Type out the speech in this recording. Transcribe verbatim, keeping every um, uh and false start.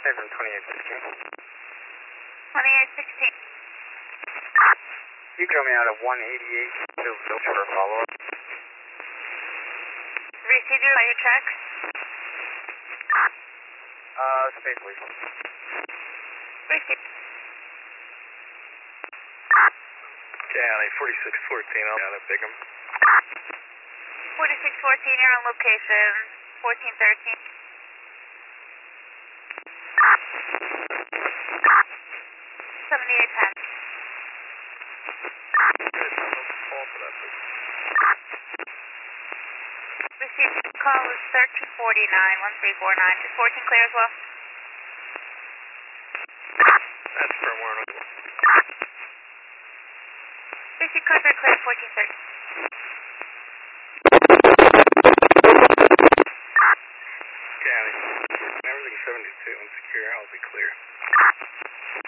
from twenty-eight sixteen. twenty-eight sixteen. You drove me out of one eighty-eight to for a follow-up. Received you by your check? Uh, space please. Received. County forty-six fourteen, I'm down at Bigham. forty-six fourteen, you're on location. fourteen thirteen. seventy-eight ten. Received call was thirteen forty-nine, one three four nine. Is fourteen clear as well? That's firmware. Received contract clear, fourteen thirteen. County, everything seventy-two and secure, I'll be clear.